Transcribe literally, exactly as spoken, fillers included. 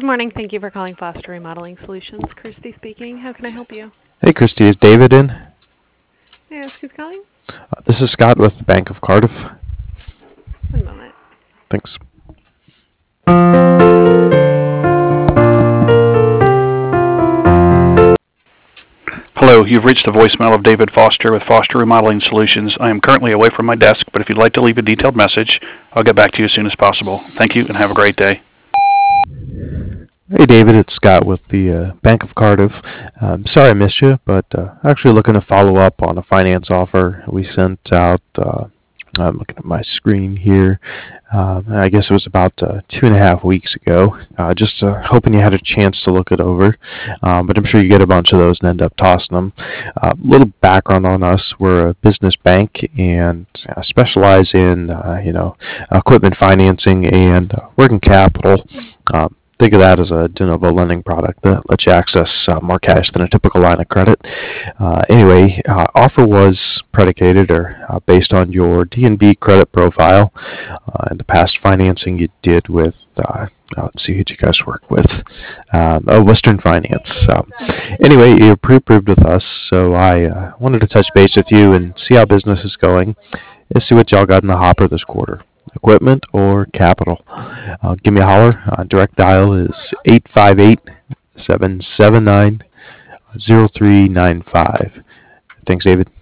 morning. Thank you for calling Foster Remodeling Solutions. Christy speaking. How can I help you? Hey, Christy, is David in? May I ask who's calling? Uh, this is Scott with the Bank of Cardiff. One moment. Thanks. Hello, you've reached the voicemail of David Foster with Foster Remodeling Solutions. I am currently away from my desk, but if you'd like to leave a detailed message, I'll get back to you as soon as possible. Thank you and have a great day. Hey, David, it's Scott with the uh, Bank of Cardiff. Um, sorry I missed you, but uh, actually looking to follow up on a finance offer we sent out. Uh, I'm looking at my screen here. Uh, I guess it was about uh, two and a half weeks ago. Uh, just uh, hoping you had a chance to look it over. Um, but I'm sure you get a bunch of those and end up tossing them. A uh, little background on us: we're a business bank and uh, specialize in uh, you know equipment financing and uh, working capital. Uh, Think of that as a de novo lending product that lets you access uh, more cash than a typical line of credit. Uh, anyway, uh, offer was predicated or uh, based on your D N B credit profile uh, and the past financing you did with. Uh, uh, let's see who you guys work with. Um, oh, Western Finance. Um, anyway, you're pre-approved with us, so I uh, wanted to touch base with you and see how business is going. Let's see what y'all got in the hopper this quarter. Equipment or capital. Uh, give me a holler. Uh, direct dial is eight five eight, seven seven nine, zero three nine five. Thanks, David.